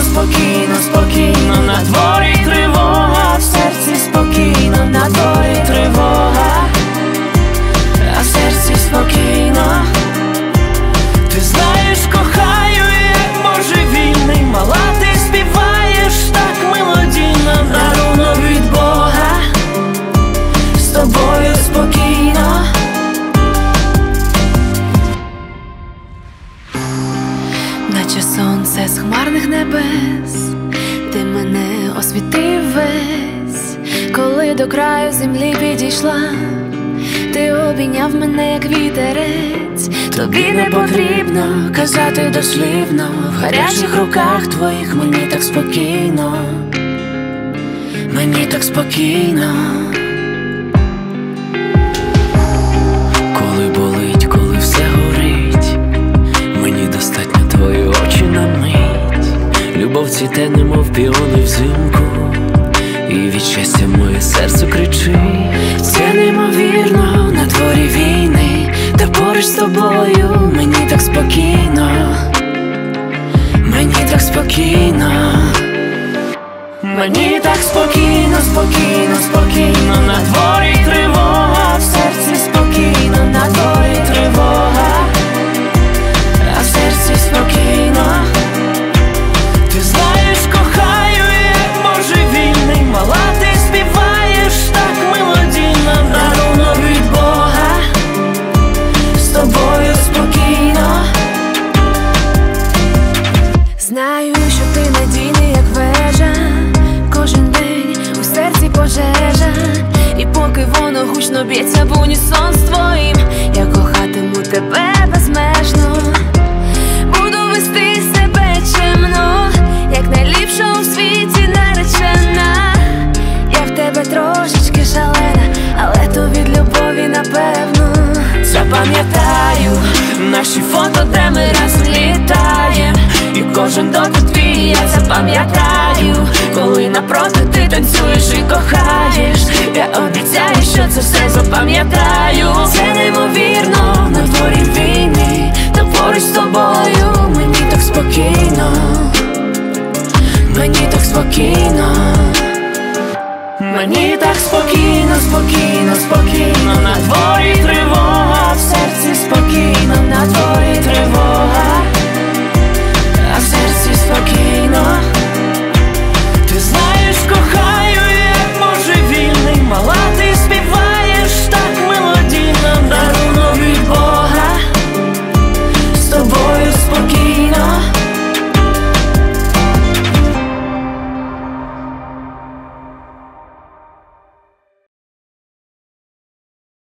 спокійно, спокійно, на дворі тривога, в серці спокійно, на дворі тривога, а в серці спокійно. Ти знаєш, кохаю, як божевільний, мала, ти співаєш так мелодійно, даровано від Бога, з тобою спокійно. Наче сонце з хмарних небес, ти мене освітив весь. Коли до краю землі підійшла, ти обійняв мене, як вітерець. Тобі не потрібно казати дослівно, в гарячих руках твоїх мені так спокійно, мені так спокійно. Коли болить, коли все горить, мені достатньо твої очі на мить. Любов цвіте, немов піони взимку, і від щастя моє серце кричить. Це неймовірно, на дворі війни, та поруч з тобою мені так спокійно, мені так спокійно. Мені так спокійно, спокійно, спокійно, на дворі тривога, в серці спокійно, на дворі тривога, а в серці спокійно. Ти знаєш, кохаю, як божевільний, мала, ти співаєш так мелодійно, даровано від Бога, з тобою спокійно. Знаю, що ти надійний, як вежа, кожен день у серці пожежа, і поки воно гучно б'ється в унісон з твоїм, я кохатиму тебе безмежно. Буду вести себе чемно, як найліпша у світі наречена. Я в тебе трошечки шалена, але то від любові, напевно. Запам'ятаю наші фото, де ми разом літаєм, і кожен дотик твій я запам'ятаю. Коли напроти ти танцюєш і кохаєш, я обіцяю, що це все запам'ятаю. Це неймовірно, на дворі війни, та поруч з тобою мені так спокійно, мені так спокійно. Мені так спокійно, спокійно, спокійно, на дворі